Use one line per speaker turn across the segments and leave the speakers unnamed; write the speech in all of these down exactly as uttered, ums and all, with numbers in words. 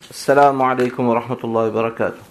Esselamu aleykum və rahmetullahi və barakatuhu.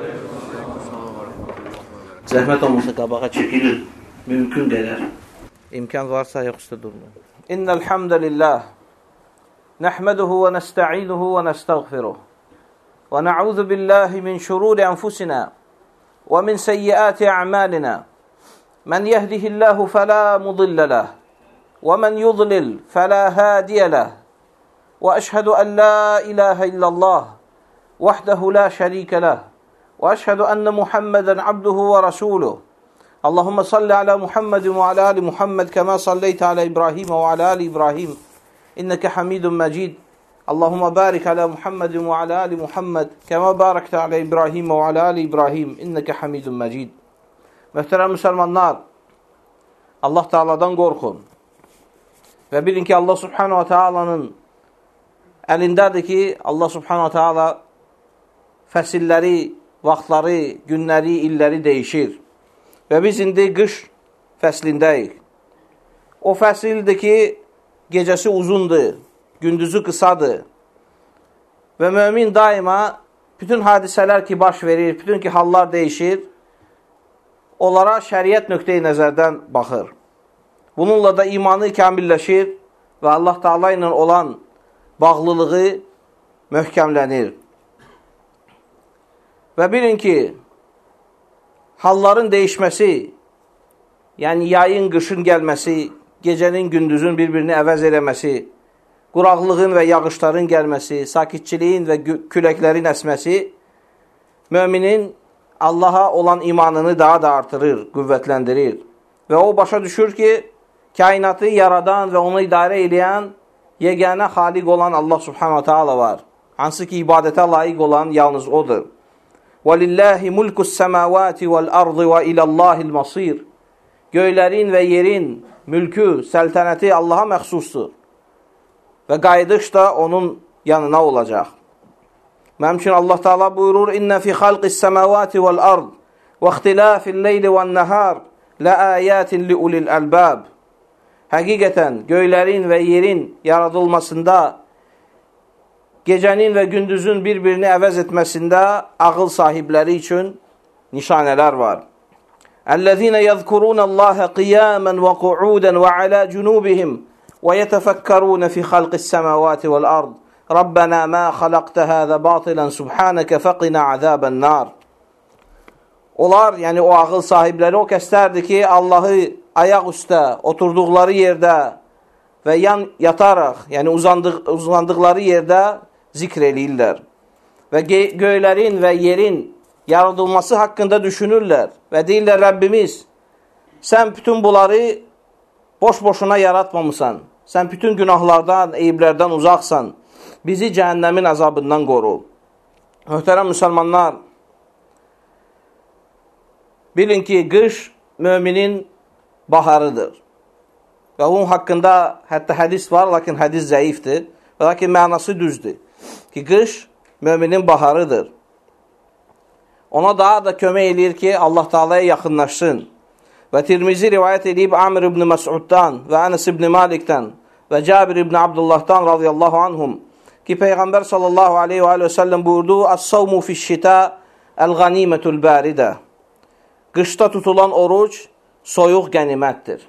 Zəhmət olmasa qabağa çəkilir, mümkün qədər. İmkan varsa yoxsa durmayın. İnnel hamdəlillah, nəhməduhu və nəstə'inuhu və nəstəğfiruh. Və na'udhu billahi min şururi anfusina və min seyyiati a'malina. Men yehdihillahu fela mudilla lah və men yudlil fela hadiya lah. وأشهد أن لا إله إلا الله وحده لا شريك له وأشهد أن محمدا عبده ورسوله اللهم صل على محمد وعلى آل محمد كما صليت على إبراهيم وعلى آل إبراهيم إنك حميد مجيد اللهم بارك على محمد وعلى آل محمد كما باركت على إبراهيم وعلى آل إبراهيم إنك حميد مجيد. Möhtərəm müsəlmanlar, Allah Teala'dan qorxun və bilin ki, Allah Subhanahu wa Teala'nın əlindədir ki, Allah Subhanahu wa Taala fəsilləri, vaxtları, günləri, illəri dəyişir. Və biz indi qış fəslindəyik. O fəsildir ki, gecəsi uzundur, gündüzü qısadır. Və mömin daima bütün hadisələr ki, baş verir, bütün ki, hallar dəyişir, onlara şəriət nöqteyi nəzərdən baxır. Bununla da imanı kamilləşir və Allah Taala ilə olan bağlılığı möhkəmlənir. Və bilin ki, halların dəyişməsi, yəni yayın, qışın gəlməsi, gecənin, gündüzün bir-birini əvəz eləməsi, quraqlığın və yağışların gəlməsi, sakitçiliyin və küləklərin əsməsi, möminin Allaha olan imanını daha da artırır, qüvvətləndirir. Və o başa düşür ki, kainatı yaradan və onu idarə edən yeganə xaliq olan Allah Subhanahu Taala var. Hansı ki, ibadətə layiq olan yalnız odur. وَلِلَّهِ مُلْكُ السَّمَاوَاتِ وَالْأَرْضِ وَإِلَى اللّٰهِ الْمَصِيرِ Göylərin və yerin mülkü, səltənəti Allaha məxsusdur. Və qayıdış da onun yanına olacaq. Məmçin Allah Taala buyurur: "İnne fi xalqis semawati vel ard ve ihtilafil leyli ven nahar la ayatin li ulil albab." Həqiqətən göylərin və yerin yaradılmasında, gecənin və gündüzün bir-birini əvəz etməsində ağıl sahibləri üçün nişanələr var. Əl-ləzīnə yəzkurunəllâhe qiyamən və qu'udən və alə cunubihim və yətəfəkkərunə fi xalqis səməvati vəl-ard. Rabbənə mə xalaqtə həzə batilən subhanəkə fəqinə əzəbən nar. Onlar, yəni o ağıl sahibləri o kəslərdir ki, Allahı ayaq üstə, oturduqları yerdə və yan yataraq, yəni uzandıq, uzandıqları yerdə zikr eləyirlər. Və göylərin və yerin yaradılması haqqında düşünürlər və deyirlər: Rəbbimiz, sən bütün bunları boş-boşuna yaratmamısan, sən bütün günahlardan, eyiblərdən uzaqsan, bizi cəhənnəmin əzabından qoru. Möhtərəm müsəlmanlar, bilin ki, qış müminin baharıdır. Və onun haqqında hətta hədis var, lakin hədis zəifdir. Və lakin mənası düzdür. Ki, qış müminin baharıdır. Ona daha da kömək eləyir ki, Allah Taala'ya yaxınlaşsın. Və Tirmizi rivayət edib Amr ibn Məsuddan və Ənes ibn Malikdən və Cabir ibn Abdullahdan radiyallahu anhum ki, Peyğəmbər sallallahu aleyhi və səlləm buyurdu: "As-savmu fiş-şita el-ganimetul baridə." Qışda tutulan oruc soyuq qənimətdir.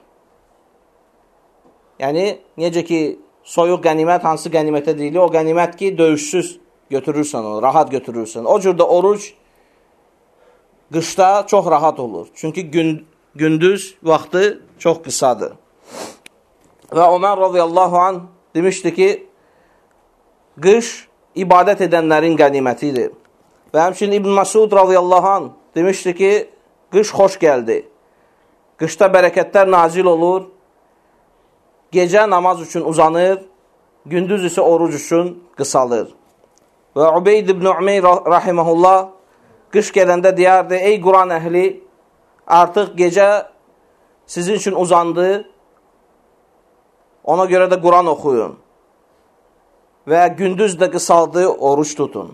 Yəni, necə ki, soyuq qənimət hansı qənimətə deyilir? O qənimət ki, döyüşsüz götürürsən onu, rahat götürürsən. O cürdə oruc qışda çox rahat olur. Çünki gün, gündüz vaxtı çox qısadır. Və Ömər radiyallahu anh demişdi ki, qış ibadət edənlərin qənimətidir. Və həmçinin İbn Məsud radiyallahu anh demişdi ki, qış xoş gəldi. Qışda bərəkətlər nazil olur, gecə namaz üçün uzanır, gündüz isə oruc üçün qısalır. Və Ubeyd ibn Umeyr rahiməhullah qış gələndə deyərdi: "Ey Quran əhli, artıq gecə sizin üçün uzandı, ona görə də Quran oxuyun. Və gündüz də qısaldı, oruç tutun."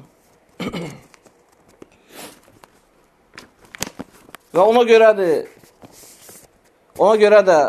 Və ona görədir, ona görə də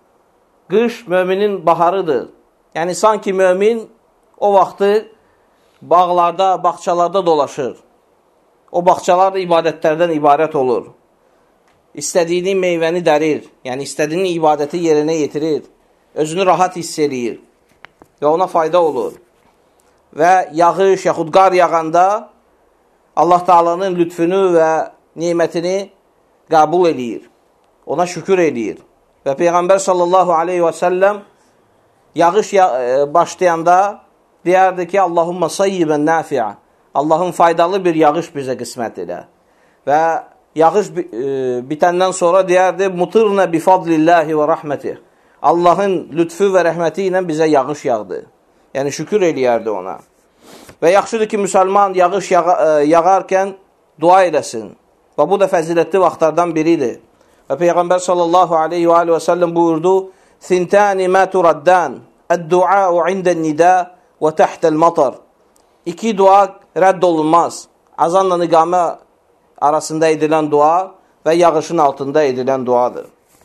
qış müminin baharıdır. Yəni, sanki mömin o vaxtı bağlarda, bağçalarda dolaşır. O bağçalar da ibadətlərdən ibarət olur. İstədiyini meyvəni dərir. Yəni, istədiyini ibadəti yerinə yetirir. Özünü rahat hiss edir. Və ona fayda olur. Və yağış, yaxud qar yağanda Allah Taala'nın lütfünü və nimətini qəbul edir. Ona şükür edir. Və Peyğəmbər sallallahu aleyhi və səlləm yağış başlayanda deyərdi ki, Allahumma sayyibən nafi'a. Allahın faydalı bir yağış bizə qismət elə. Və yağış bitəndən sonra deyərdi, mutirnə bifadlillahi və rəhmətih. Allahın lütfü və rəhməti ilə bizə yağış yağdı. Yəni, şükür eləyərdi ona. Və yaxşıdır ki, müsəlman yağış yağarkən dua eləsin. Və bu da fəzilətli vaxtlardan biridir. Və Peyğəmbər sallallahu aleyhi və səlləm buyurdu, Sintani mə turaddan, əd-dua'u indən nidə və təhtəl matar. İki dua rədd olunmaz. Azanla iqamə arasında edilən dua və yağışın altında edilən duadır.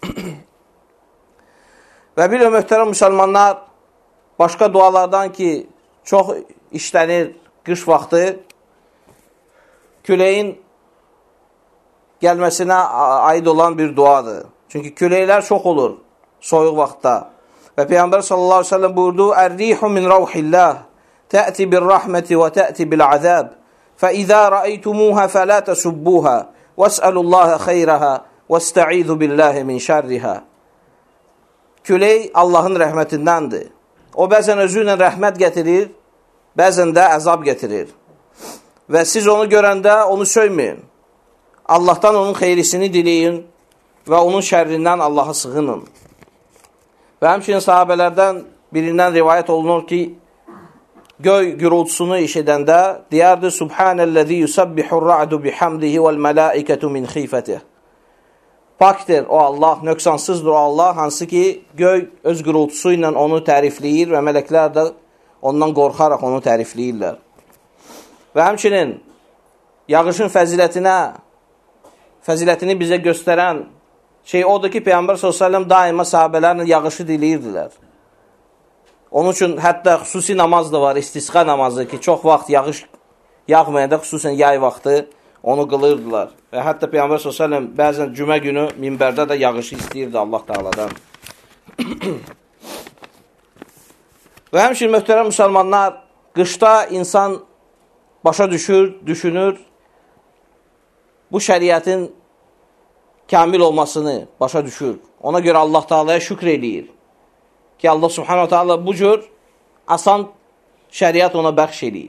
Və bir möhtərəm müsəlmanlar, başqa dualardan ki, çox işlənir qış vaxtı, küləyin gəlməsinə aid olan bir duadır. Çünki küləklər çox olur soyuq vaxtda. Və Peyğəmbər sallallahu aleyhi ve sellem buyurdu, Ər-rihu min ravhillah, tə'ti bir-rəhməti və tə'ti bil-azab, fə-izə rəəytumuhə fələ təsubbuhə, vəs'əlullahə xeyrəhə, vəstə'izu billahi min şərrihə. Külək Allahın rəhmətindəndir. O, bəzən özü ilə rəhmət gətirir, bəzən də əzab gətirir. Və siz onu görəndə onu söyməyin. Allahdan onun xeyrisini diləyin və onun şərrindən Allaha sığının. Və həmçinin sahabələrdən birindən rivayət olunur ki, göy gürültüsünü eşidəndə deyərdi, Subhanəl-ləzi yusabbihur ra'du bihamdihi vəl-mələikətu min xifətih. Pakdir o Allah, nöqsansızdır o Allah, hansı ki, göy öz gürültüsü ilə onu tərifləyir və mələklər də ondan qorxaraq onu tərifləyirlər. Və həmçinin yağışın fəzilətinə, fəzilətini bizə göstərən şey odur ki, Peyğəmbər sallallahu əleyhi və səlləm daima sahabələrlə yağışı diləyirdilər. Onun üçün hətta xüsusi namaz da var, istisqa namazı ki, çox vaxt yağış yağmayanda, xüsusən yay vaxtı onu qılırdılar. Və hətta Peyğəmbər sallallahu əleyhi və səlləm bəzən cümə günü minbərdə də yağışı istəyirdi Allah Taala'dan. Və həmçinin möhtərəm müsəlmanlar, qışda insan başa düşür, düşünür, bu şəriətin kamil olmasını başa düşür. Ona görə Allah Taala'ya şükr eləyir. Ki Allah Subhanahu Taala bu cür asan şəriət ona bəxş eləyib.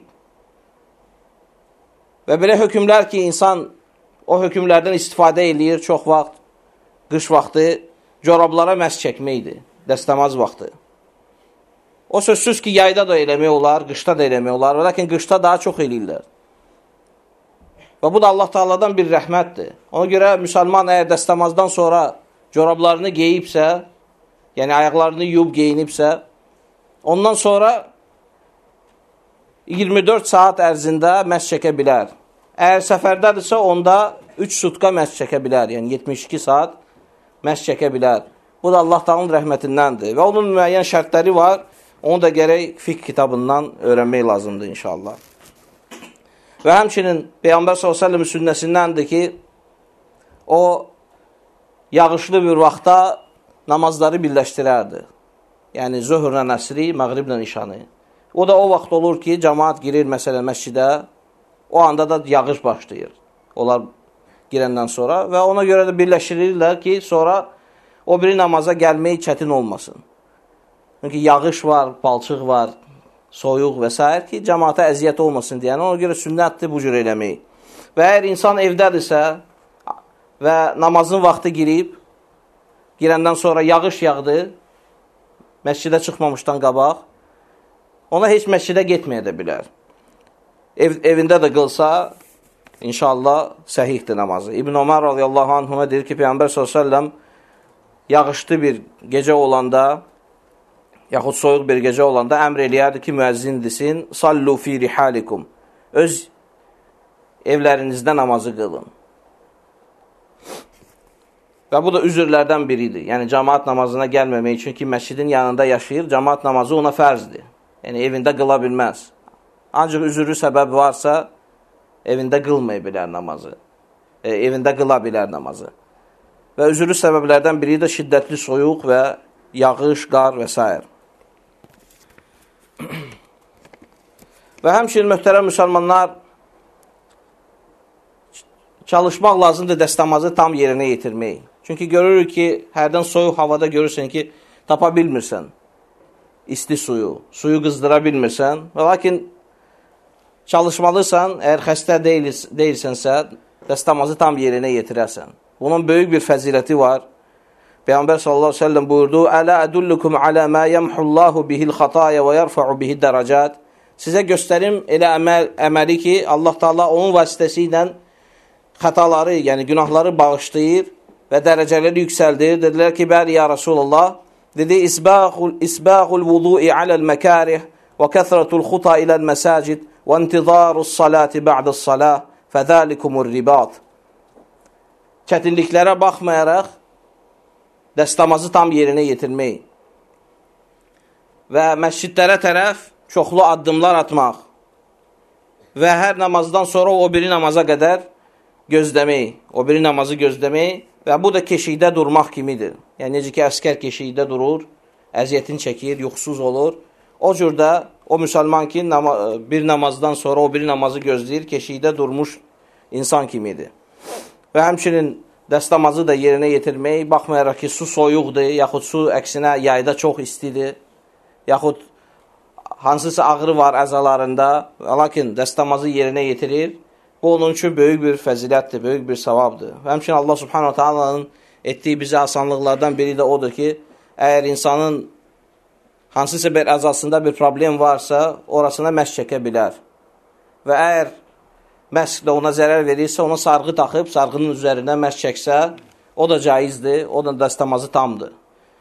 Və belə hökmlər ki, insan o hökmlərdən istifadə eləyir çox vaxt, qış vaxtı, corablara məhz çəkməkdir, dəstəmaz vaxtı. O sözsüz ki, yayda da eləmək olar, qışda da eləmək olar, lakin qışda daha çox eləyirlər. Və bu da Allah Taala'dan bir rəhmətdir. Ona görə müsəlman əgər dəstəmazdan sonra corablarını geyibsə, yəni ayaqlarını yuyub geyinibsə, ondan sonra iyirmi dörd saat ərzində məs çəkə bilər. Əgər səfərdədirsə, onda üç sutka məs çəkə bilər. Yəni yetmiş iki saat məs çəkə bilər. Bu da Allah Taala'nın rəhmətindəndir. Və onun müəyyən şərtləri var. Onu da gərək fiqh kitabından öyrənmək lazımdır inşallah. Və həmçinin Peyğəmbər sallallahu əleyhi və səlləm sünnəsindəndir ki, o yağışlı bir vaxtda namazları birləşdirərdi. Yəni zöhrlə əsri, məğriblə işanı. O da o vaxt olur ki, cəmaat girir məsələn məscidə, o anda da yağış başlayır. Onlar girəndən sonra və ona görə də birləşdirirlər ki, sonra o biri namaza gəlmək çətin olmasın. Çünki yağış var, palçıq var, soyuq və s. ki, cəmaata əziyyət olmasın deyən, ona görə sünnətdir bu cür eləmək. Və əgər insan evdədirsə və namazın vaxtı girib, girəndən sonra yağış yağdı, məscidə çıxmamışdan qabaq, ona heç məscidə getməyə də bilər. Ev, evində də qılsa, inşallah səhihdir namazı. İbn Ömər radiyallahu anhuma deyir ki, Peyğəmbər sallallahu əleyhi və səlləm yağışlı bir gecə olanda, yaxud soyuq bir gecə olanda əmr eləyərdi ki, müəzzin desin, sallu fi rihalikum, öz evlərinizdə namazı qılın. Və bu da üzrlərdən biridir. Yəni, cəmaat namazına gəlməmək üçün ki, məscidin yanında yaşayır, cəmaat namazı ona fərzdir. Yəni, evində qıla bilməz. Ancaq üzürlü səbəb varsa, evində qılmaya bilər namazı. E, evində qıla bilər namazı. Və üzürlü səbəblərdən biri də şiddətli soyuq və yağış, qar və s. Və həmçinin möhtərəm müsəlmanlar, çalışmaq lazımdır dəstəmazı tam yerinə yetirmək. Çünki görürük ki, hərdən soyuq havada görürsən ki, tapa bilmirsən isti suyu, suyu qızdıra bilmirsən. Və lakin çalışmalısan, əgər xəstə deyil, deyilsənsə, dəstəmazı tam yerinə yetirərsən. Bunun böyük bir fəziləti var. Peyğəmbər sallallahu əleyhi və səlləm buyurdu: "Ələ ədullukum alə mə yemhullahu bihil xataya və yerfa'u bihi dərəcat." Sizə göstərim elə əməl, əməli ki, Allah Taala onun vasitəsilə xətaları, yəni günahları bağışlayır və dərəcələri yüksəldir. Dedilər ki, bəli ya Rasulullah. Dedi, isbağul, isbağul vudu'i aləl məkarih və kəthratul xuta iləl məsacid və intizarus salati ba'dəs salah fədəlikumur ribat. Çətinliklərə baxmayaraq, dəstəmazı tam yerinə yetirmək və məscidlərə tərəf çoxlu addımlar atmaq və hər namazdan sonra o biri namaza qədər gözləmək, o biri namazı gözləmək və bu da keşikdə durmaq kimidir. Yəni, necə ki, əskər keşikdə durur, əziyyətini çəkir, yuxusuz olur. O cürdə o müsəlman ki, nama, bir namazdan sonra o biri namazı gözləyir, keşikdə durmuş insan kimidir. Və həmçinin dəstəmazı da yerinə yetirmək, baxmayaraq ki, su soyuqdur, yaxud su əksinə yayda çox istidir, yaxud hansısa ağrı var əzalarında, lakin dəstəmazı yerinə yetirir. Bu, onun üçün böyük bir fəzilətdir, böyük bir savabdır. Və həmçinin Allah subhanahu ta'alanın etdiyi bizə asanlıqlardan biri də odur ki, əgər insanın hansısa bir əzasında bir problem varsa, orasına məsk çəkə bilər. Və əgər məsk də ona zərər verirsə, ona sarğı taxıb, sarğının üzərindən məsk çəksə, o da caizdir, o da dəstəmazı tamdır.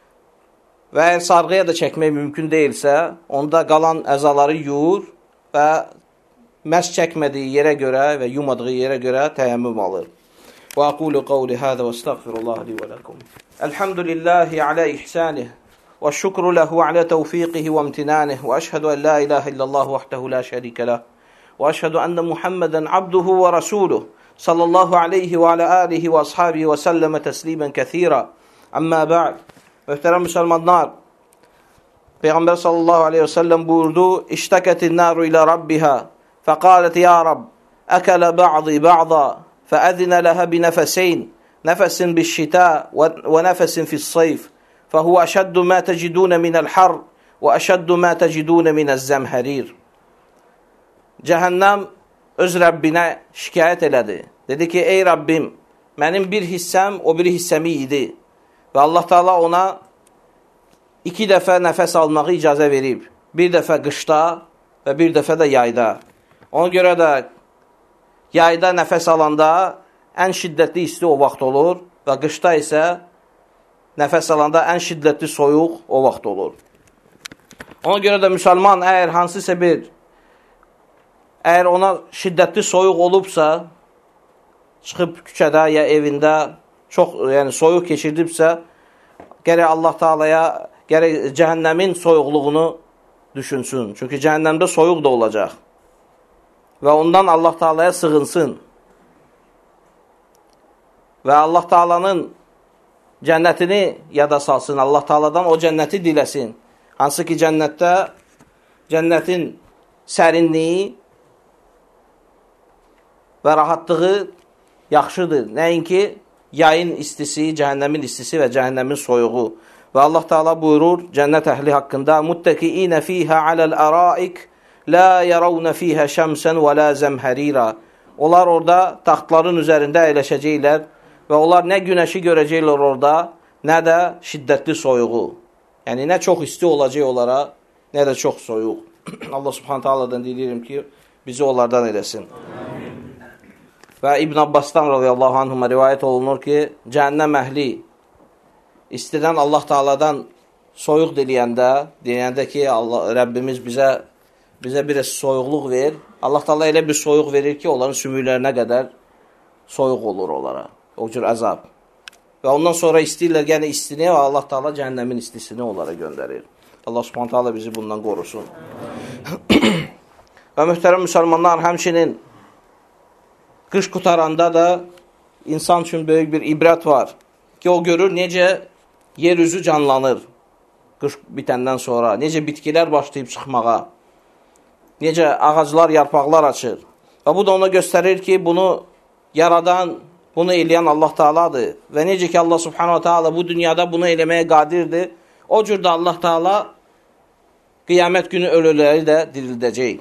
Və əgər sarğıya da çəkmək mümkün deyilsə, onda qalan əzaları yuyur və məsk çəkmədiyi yerə görə və yumadığı yerə görə təyəmmüm alır. Və aqulu qavli hədə və estəğfirullah li və ləkum. Elhamdülillahi alə ihsanih və şükru ləhu alə təvfiqihi və imtinanih və əşhədu ən la ilahə illallah vəhdəhu la şərikə ləh və əşhədu ənə Muhammədən abduhu və rasuluh sallallahu aleyhi və alə alihi və ashabihi və səlləmə təslimən kəthira. Əmmə bə'd. Möhtərəm müsəlmanlar, Peyğəmbər sallallahu aleyhi və səlləm buyurdu: İştəkətin naru ilə Rabbiha فقالت يا رب أكل بعضي بعضا فأذن لها بنفسين نفس بالشتاء ونفس في الصيف فهو أشد ما تجدون من الحر وأشد ما تجدون من الزمهرير. Cəhənnəm öz Rəbbinə şikayət elədi. Dedi ki, ey Rabbim, mənim bir hissəm o biri hissəmi yedi. Və Allah Taala ona iki dəfə nəfəs almağı icazə verib. Bir dəfə qışda və bir dəfə də yayda. Ona görə də yayda nəfəs alanda ən şiddətli isti o vaxt olur və qışda isə nəfəs alanda ən şiddətli soyuq o vaxt olur. Ona görə də müsəlman əgər hansısa bir, əgər ona şiddətli soyuq olubsa, çıxıb küçədə ya evində çox yəni soyuq keçirdibsə, gərək Allah Taalaya, gərək cəhənnəmin soyuqluğunu düşünsün. Çünki cəhənnəmdə soyuq da olacaq. Və ondan Allah Taalaya sığınsın. Və Allah Taalanın cənnətini yada salsın. Allah Taaladan o cənnəti diləsin. Hansı ki, cənnətdə cənnətin sərinliyi və rahatlığı yaxşıdır. Nəinki yayın istisi, cəhənnəmin istisi və cəhənnəmin soyuğu. Və Allah Taala buyurur cənnət əhli haqqında: "Muttakiina fiha alal araik la yarawna fiha şamsan və la zamharira." Onlar orada taxtların üzərində əyləşəcəklər və onlar nə günəşi görəcəklər orada, nə də şiddətli soyuğu. Yəni nə çox isti olacaq onlara, nə də çox soyuq. Allah Subhanahu taala'dan diləyirəm ki, bizi onlardan eləsin. Amin. Və İbn Abbasdan radiyallahu anhuma rivayət olunur ki, cəhənnəm əhli istidən Allah Taala'dan soyuq diləyəndə, deyəndə ki, Allah Rəbbimiz bizə bizə bir soyuqluq ver. Allah Taala elə bir soyuq verir ki, onların sümüklərinə qədər soyuq olur onlara. O cür əzab. Və ondan sonra istəyirlər, yəni istini və Allah Taala cəhənnəmin istisini onlara göndərir. Allah Subhanahu taala bizi bundan qorusun. Və mühtərəm müsəlmanlar, həmçinin qış qutaranda da insan üçün böyük bir ibrət var ki, o görür necə yer üzü canlanır qış bitəndən sonra, necə bitkilər başlayıb çıxmağa, necə ağaclar, yarpaqlar açır. Və bu da ona göstərir ki, bunu yaradan, bunu eləyən Allah Teala'dır. Və necə ki, Allah Subhanahu Teala bu dünyada bunu eləməyə qadirdir, o cür də Allah Teala qiyamət günü ölüləri də dirildəcək.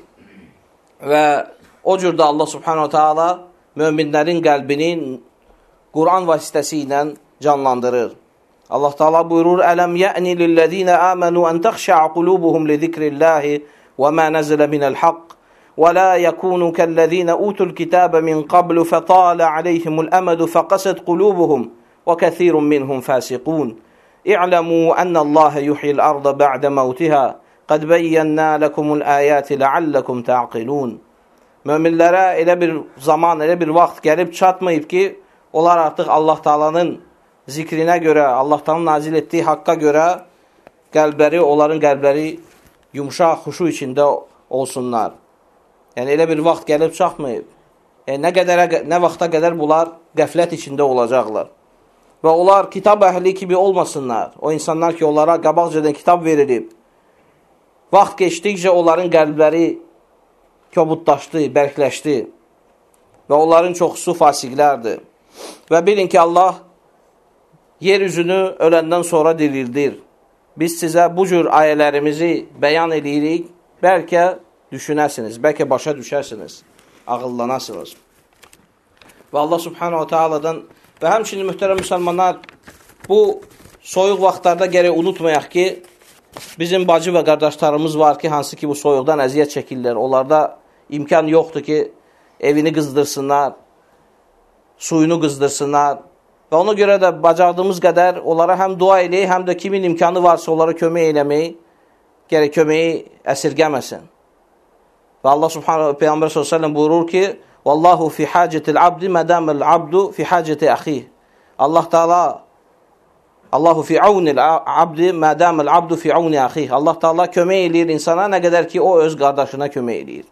Və o cür də Allah Subhanahu Teala möminlərin qəlbini Quran vasitəsilə canlandırır. Allah Teala buyurur: "Ələm ya'ni lillezina amanu an takhsha'a qulubuhum li zikrillahi və ma nazala minel haqq və la yakunu kellezina utul kitaba min qablu fatala alayhimul amadu faqasat qulubuhum və kəsirun minhum fasiqun. İ'lamu annallaha yuhyil arda ba'da mawtiha qad bayyana lakumul ayati la'allakum ta'qilun." Möminlərə elə bir zaman, elə bir vaxt gəlib çatmayıb ki, onlar artıq Allah Taala'nın zikrinə görə, Allah Taala'nın nazil etdiyi haqqa görə qəlbləri, onların qəlbləri yumşaq, xuşu içində olsunlar. Yəni elə bir vaxt gəlib çatmayıb. Yəni, nə, qədərə, nə vaxta qədər bunlar qəflət içində olacaqlar. Və onlar kitab əhli kimi olmasınlar. O insanlar ki, onlara qabaqcadan kitab verilib. Vaxt keçdikcə onların qəlbləri kobudlaşdı, bərkləşdi. Və onların çoxusu fasiqlərdir. Və bilin ki, Allah yer üzünü öləndən sonra dirildir. Biz sizə bu cür ayələrimizi bəyan edirik. Bəlkə düşünəsiniz, bəlkə başa düşərsiniz, ağıllanasınız. Və Allah Subhanahu Teala'dan və həmçinin mühtərəm müsəlmanlar, bu soyuq vaxtlarda gərək unutmayaq ki, bizim bacı və qardaşlarımız var ki, hansı ki bu soyuqdan əziyyət çəkirlər. Onlarda imkan yoxdur ki, evini qızdırsınlar, suyunu qızdırsınlar. Və ona görə də bacardığımız qədər onlara həm dua eləyək, həm də kimin imkanı varsa onlara kömək eləmək, gərək köməyi əsirgəməsin. Və Allah Subhanahu Peyğəmbər sallallahu əleyhi və səlləm buyurur ki: "Vallahu fi hacetil abdi madamel abdu fi haceti axih." Allah Teala Allahu fi aunil abdi madamel abdu fi auni axih. Allah Teala kömək eləyir insana nə qədər ki o öz qardaşına kömək eləyir.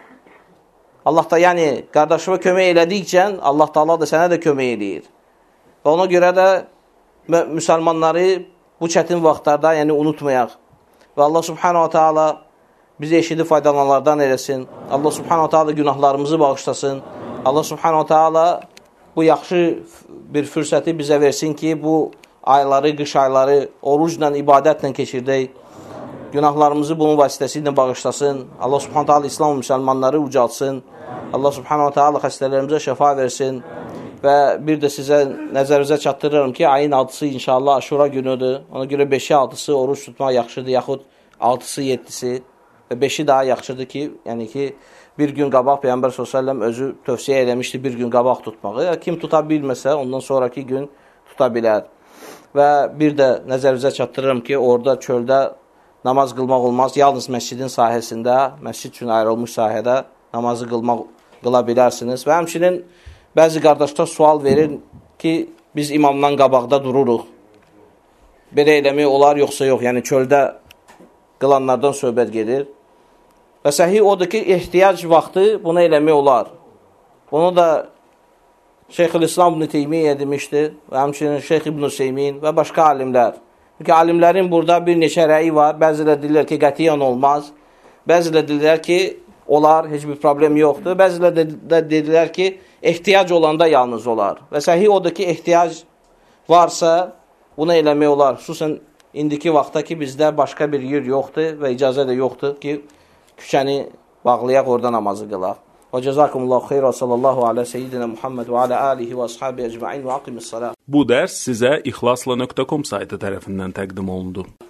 Allah da yəni qardaşına kömək elədikcə Allah Teala da sənə də kömək eləyir. Və ona görə də müsəlmanları bu çətin vaxtlarda yəni unutmayaq. Və Allah Subhanahu Teala bizi eşidib faydalananlardan eləsin. Allah Subhanahu Teala günahlarımızı bağışlasın. Allah Subhanahu Teala bu yaxşı bir fürsəti bizə versin ki, bu ayları, qış ayları orucla, ibadətlə keçirdək. Günahlarımızı bunun vasitəsilə bağışlasın. Allah Subhanahu Teala İslam müsəlmanları ucaltsın. Allah Subhanahu Teala xəstələrimizə şəfa versin. Və bir də sizə nəzərinizə çatdırıram ki, ayın altısı inşallah Aşura günüdür. Ona görə beşi altısı oruç tutmaq yaxşıdır, yaxud altısı yedisi və beşi daha yaxşıdır ki, yəni ki, bir gün qabaq Peyğəmbər sallallahu əleyhi və səlləm özü tövsiyə eləmişdi bir gün qabaq tutmağı. Kim tuta bilməsə, ondan sonraki gün tuta bilər. Və bir də nəzərinizə çatdırıram ki, orada çöldə namaz qılmaq olmaz. Yalnız məscidin sahəsində, məscid üçün ayrılmış sahədə namazı qılmaq qıla bilərsiniz. Və həmçinin bəzi qardaşlar sual verir ki, biz imamdan qabaqda dururuq. Belə eləmək olar, yoxsa yox. Yəni çöldə qılanlardan söhbət gedir. Və səhih odur ki, ehtiyac vaxtı buna eləmək olar. Bunu da Şeyxülislam İbn Teymiyyə demişdi və həmçinin Şeyx İbn Hüseymin və başqa alimlər. Çünki alimlərin burada bir neçə rəyi var. Bəzilə deyirlər ki, qətiyyən olmaz. Bəzilə deyirlər ki, olar, heç bir problem yoxdur. Bəzilə də deyirlər ki, ehtiyac olanda yalnız olar. Və səhih odur ki, ehtiyac varsa buna eləmək olar. Xüsusən indiki vaxtda ki, bizdə başqa bir yer yoxdur və icazə də yoxdur ki, küçəni bağlayaq, orada namazı qılaq. Və cəzakumullahu xeyr və sallallahu alə seyyidina Muhammed və alə alihi və ashabi əcma'in və aqimis salat.
Bu dərs sizə ixlasla nöqtə com saytı tərəfindən təqdim olundu.